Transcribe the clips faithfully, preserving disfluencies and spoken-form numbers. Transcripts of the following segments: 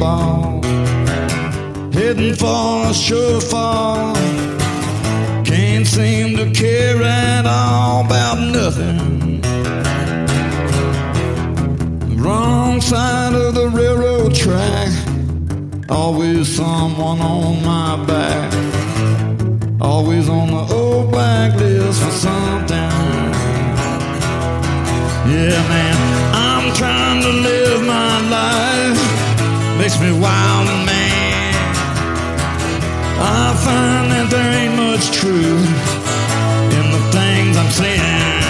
ball, heading for a surefall. Can't seem to care at all about nothing. Wrong side of the railroad track, always someone on my back, always on the old blacklist for something. Yeah, man, I'm trying to live my life, makes me wild and mad. I find that there ain't much truth in the things I'm saying.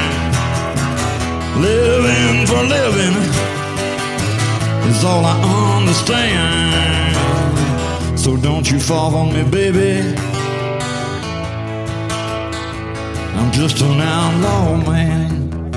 Living for living is all I understand. So don't you fall on me, baby, I'm just an outlaw man.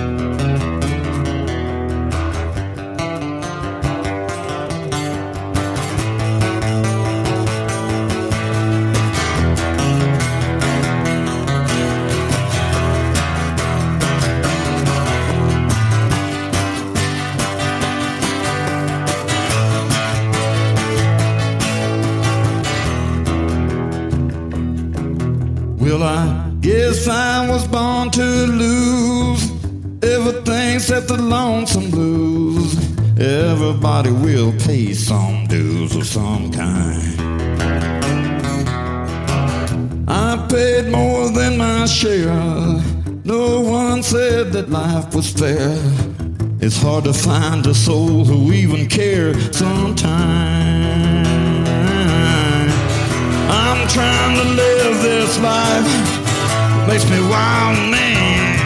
Well, I guess I was born to lose everything except the lonesome blues. Everybody will pay some dues of some kind. I paid more than my share. No one said that life was fair. It's hard to find a soul who even cares sometimes. I'm trying to live this life, makes me wild and mad.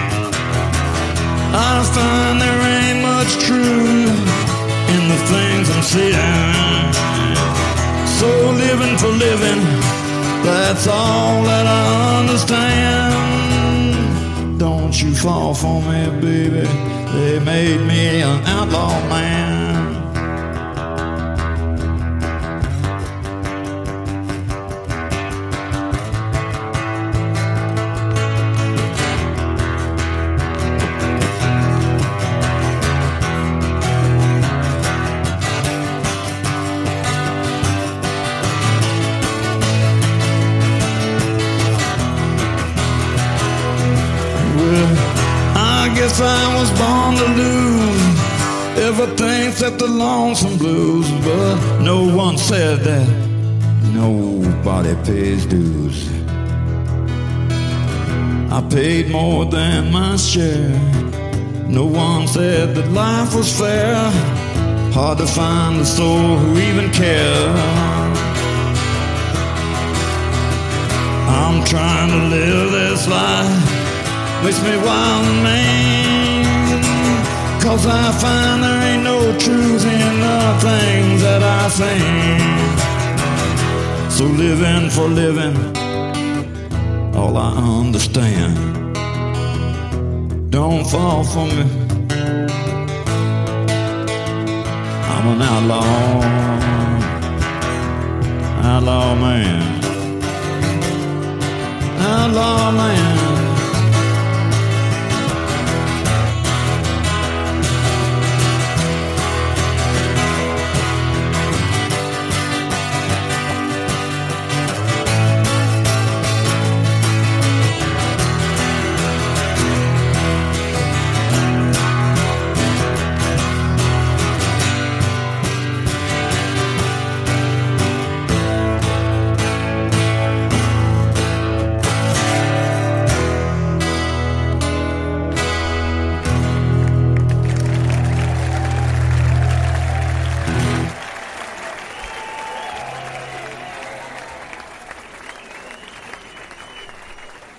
I find there ain't much truth in the things I'm seeing. So living for living, that's all that I understand. Don't you fall for me, baby, they made me an outlaw man. I guess I was born to lose everything except the lonesome blues. But no one said that nobody pays dues. I paid more than my share. No one said that life was fair. Hard to find a soul who even cares. I'm trying to live this life, makes me wild and man. Cause I find there ain't no truth in the things that I think. So living for living, all I understand. Don't fall for me, I'm an outlaw, outlaw man, outlaw man.